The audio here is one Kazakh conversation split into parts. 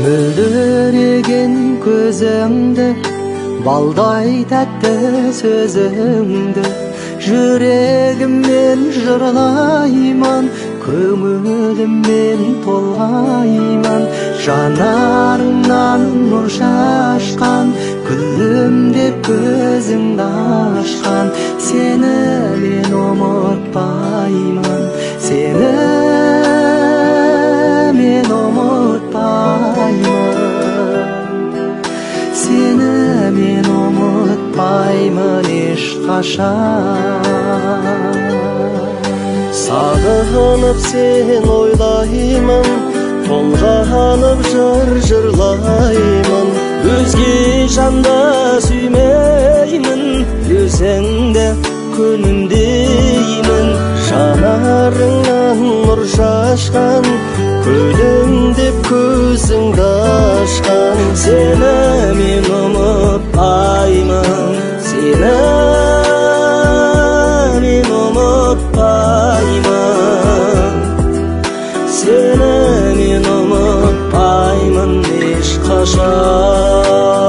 Мөлдіреген көзіңді, балдай тәтті сөзіңді, жүрегіммен жырлаймын, көңіліммен толғаймын. Жанарыңнан нұр шашқан, күлім деп көзіңді ашқан, сені мен ұмытпаймын, сені мен ұмытпаймын, сені мен ұмытпаймын ешқашан. Сағынып сен ойлаймын, толғанып жырлаймын. Өзге жанда сүймеймін, өзіңді күнімдеймін. Жанарыңнан нұр шашқан, күлім деп көзіңді ашқан, сені мен ұмытпаймын, сені мен ұмытпаймын, сені мен ұмытпаймын ешқашан.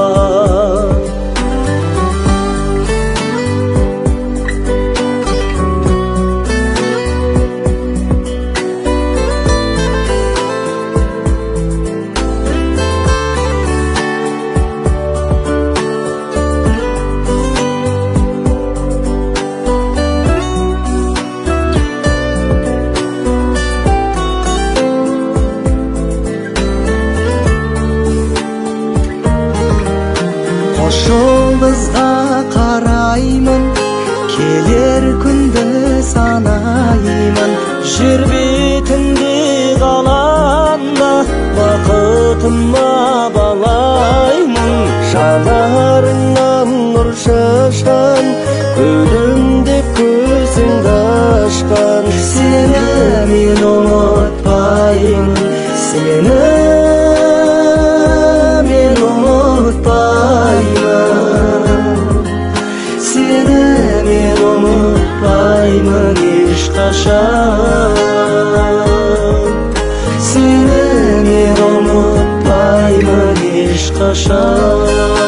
Жолымызға қараймын, келер күнді санаймын. Жер бетінде қалғанда бақытыма балаймын. Жанарыңнан нұр шашқан, күлім деп көзіңді ашқан, сені мен ұмытпаймын, сені мен ұмытпаймын, сені мен ұмытпаймын ешқашан, сені мен ұмытпаймын ешқашан.